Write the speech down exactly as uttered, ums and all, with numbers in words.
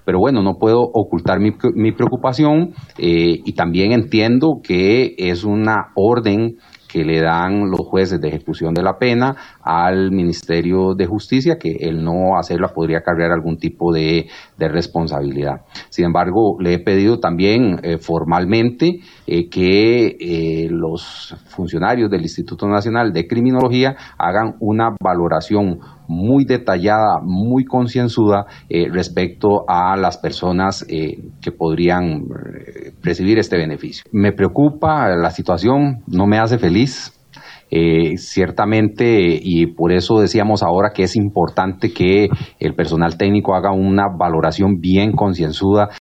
pero bueno, no puedo ocultar mi, mi preocupación eh, y también entiendo que es una orden que le dan los jueces de ejecución de la pena al Ministerio de Justicia, que el no hacerla podría cargar algún tipo de, de responsabilidad. Sin embargo, le he pedido también eh, formalmente eh, que eh, los funcionarios del Instituto Nacional de Criminología hagan una valoración muy detallada, muy concienzuda eh, respecto a las personas eh, que podrían eh, recibir este beneficio. Me preocupa la situación, no me hace feliz. Eh, ciertamente, y por eso decíamos ahora que es importante que el personal técnico haga una valoración bien concienzuda